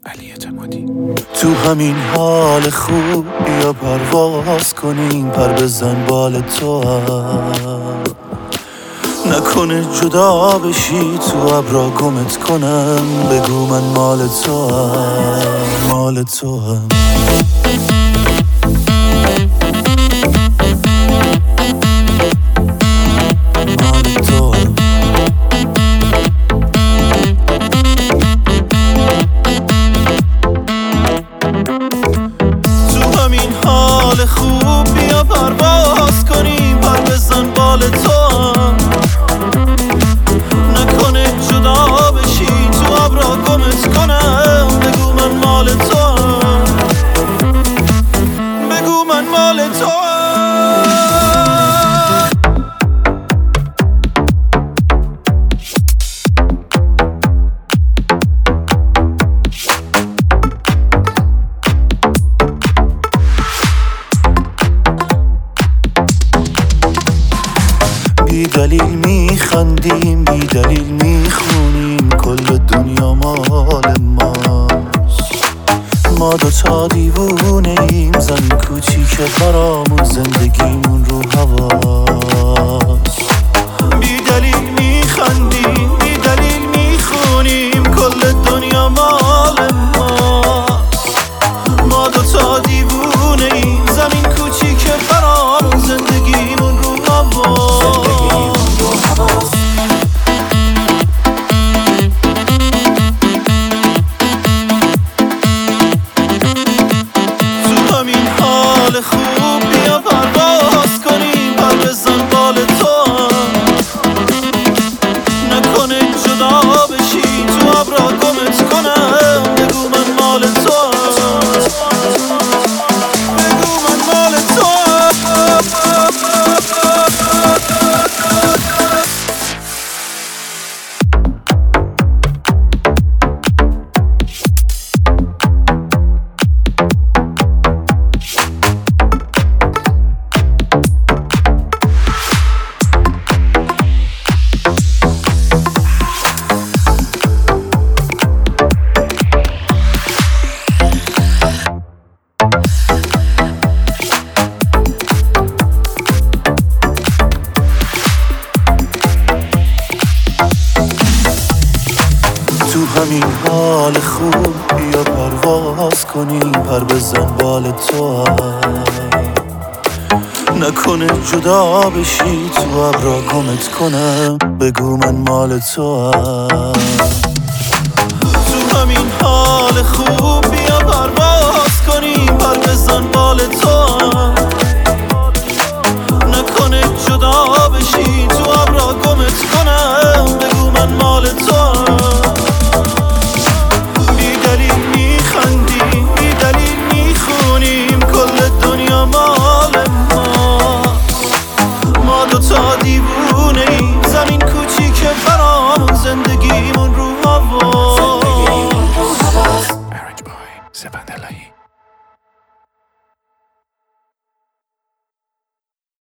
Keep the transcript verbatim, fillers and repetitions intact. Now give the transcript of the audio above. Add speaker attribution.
Speaker 1: علی اعتمادی.
Speaker 2: تو همین حال خوب بیا پرواز کنیم، پر بزن بال تو هم نکنه جدا بشی، تو ابرا گمت کنم، بگو من مال تو هم مال تو هم. خوب بیا پرواز کنیم، پر بزن بال تو هم نکنه جدا بشی، تو ابرا گمت کنم، بگو من مال تو هم بگو من مال تو هم. بی دلیل میخندیم، بی دلیل میخونیم، کل دنیا مال ماست. ما دوتا دیوونه ایم، زن کوچیک برامون، زندگیمون رو هواست. بی دلیل میخندیم، بی دلیل میخونیم، کل دنیا مال ماست. ما دوتا دیوونه ایم، زمین کوچیک برامون، زندگیمون رو هواست. خوب بیا پرواز کنیم، پر بزن بال تو هم نکنه جدا بشی، تو ابرا گمت کنم، بگو من مال تو هم بگو من مال تو هم. تو همین حال خوب بیا پرواز کنیم، پر بزن بال تو هم نکنه جدا بشی، تو ابرا گمت کنم، بگو من مال تو هم